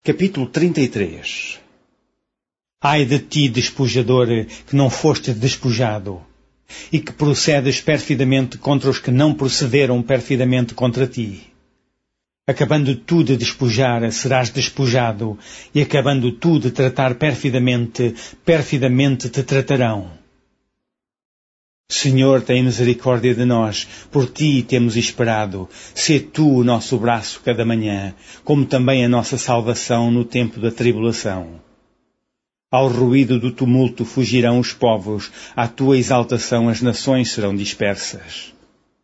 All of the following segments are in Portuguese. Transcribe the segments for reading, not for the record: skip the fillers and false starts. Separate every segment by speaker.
Speaker 1: Capítulo 33. Ai de ti, despojador, que não foste despojado, e que procedes perfidamente contra os que não procederam perfidamente contra ti. Acabando tu de despojar, serás despojado, e acabando tu de tratar perfidamente, perfidamente te tratarão. Senhor, tem misericórdia de nós, por ti temos esperado. Sê tu o nosso braço cada manhã, como também a nossa salvação no tempo da tribulação. Ao ruído do tumulto fugirão os povos, à tua exaltação as nações serão dispersas.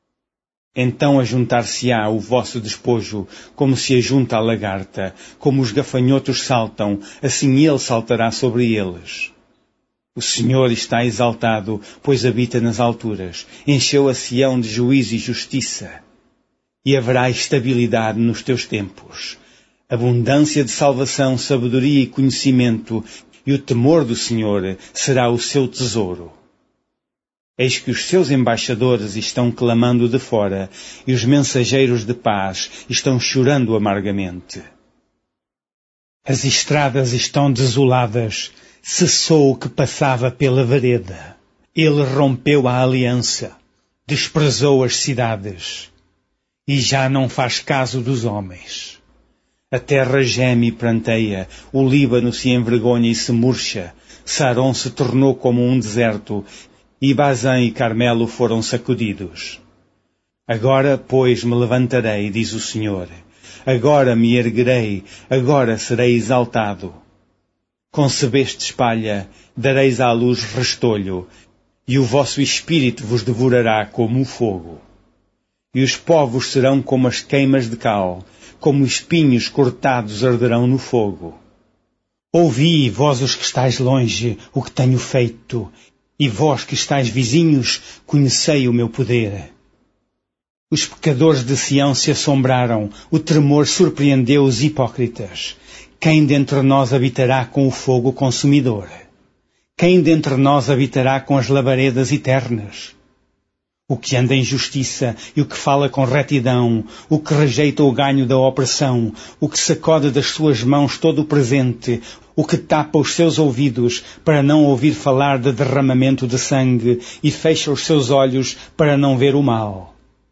Speaker 1: Então ajuntar-se-á o vosso despojo, como se ajunta a lagarta, como os gafanhotos saltam, assim ele saltará sobre eles. O Senhor está exaltado, pois habita nas alturas. Encheu a Sião de juízo e justiça. E haverá estabilidade nos teus tempos. Abundância de salvação, sabedoria e conhecimento, e o temor do Senhor será o seu tesouro. Eis que os seus embaixadores estão clamando de fora, e os mensageiros de paz estão chorando amargamente. As estradas estão desoladas, cessou o que passava pela vereda. Ele rompeu a aliança, desprezou as cidades, e já não faz caso dos homens. A terra geme e pranteia, o Líbano se envergonha e se murcha, Saron se tornou como um deserto, e Bazã e Carmelo foram sacudidos. Agora, pois, me levantarei, diz o Senhor. Agora me erguerei, agora serei exaltado. Concebestes palha, dareis à luz restolho, e o vosso espírito vos devorará como o fogo. E os povos serão como as queimas de cal, como espinhos cortados arderão no fogo. Ouvi, vós os que estáis longe, o que tenho feito, e vós que estáis vizinhos, conhecei o meu poder. Os pecadores de Sião se assombraram, o tremor surpreendeu os hipócritas. Quem dentre nós habitará com o fogo consumidor? Quem dentre nós habitará com as labaredas eternas? O que anda em justiça e o que fala com retidão, o que rejeita o ganho da opressão, o que sacode das suas mãos todo o presente, o que tapa os seus ouvidos para não ouvir falar de derramamento de sangue e fecha os seus olhos para não ver o mal.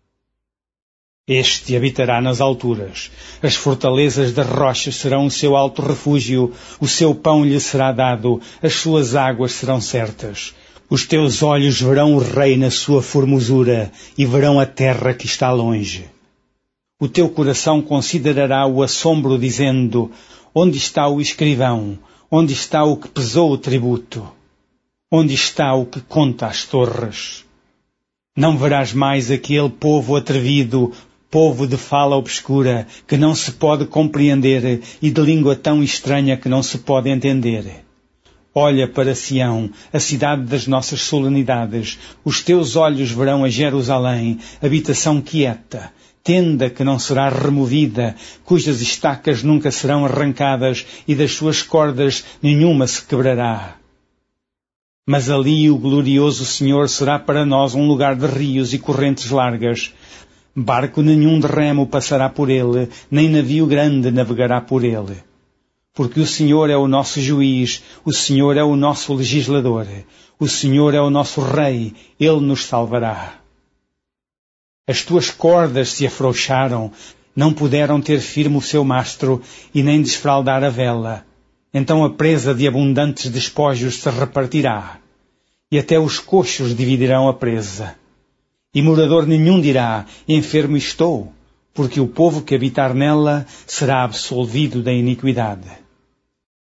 Speaker 1: Este habitará nas alturas, as fortalezas das rochas serão o seu alto refúgio, o seu pão lhe será dado, as suas águas serão certas. Os teus olhos verão o rei na sua formosura e verão a terra que está longe. O teu coração considerará o assombro dizendo, onde está o escrivão? Onde está o que pesou o tributo? Onde está o que conta as torres? Não verás mais aquele povo atrevido, povo de fala obscura, que não se pode compreender e de língua tão estranha que não se pode entender. Olha para Sião, a cidade das nossas solenidades. Os teus olhos verão a Jerusalém, habitação quieta, tenda que não será removida, cujas estacas nunca serão arrancadas e das suas cordas nenhuma se quebrará. Mas ali o glorioso Senhor será para nós um lugar de rios e correntes largas. Barco nenhum de remo passará por ele, nem navio grande navegará por ele. Porque o Senhor é o nosso juiz, o Senhor é o nosso legislador, o Senhor é o nosso rei, ele nos salvará. As tuas cordas se afrouxaram, não puderam ter firme o seu mastro e nem desfraldar a vela. Então a presa de abundantes despojos se repartirá, e até os coxos dividirão a presa. E morador nenhum dirá, enfermo estou, porque o povo que habitar nela será absolvido da iniquidade.